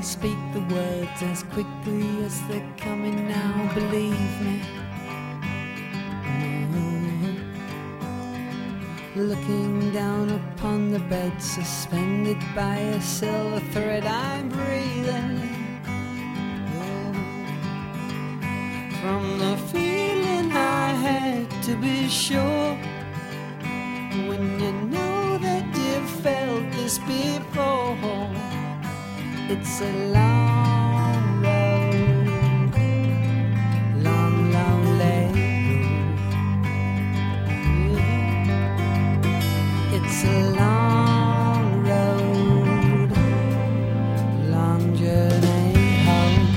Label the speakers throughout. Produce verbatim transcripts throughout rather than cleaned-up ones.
Speaker 1: speak the words as quickly as they're coming now, believe me. Looking down upon the bed, suspended by a silver thread, I'm breathing from the feeling I had to be sure. When you know that you've felt this before, it's a long road, long, long way. It's a long road, long journey home.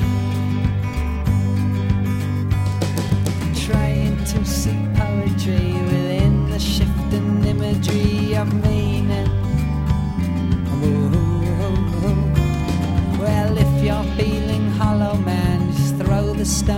Speaker 1: Trying to see poetry within the shifting imagery of meaning. Well, if you're feeling hollow, man, just throw the stone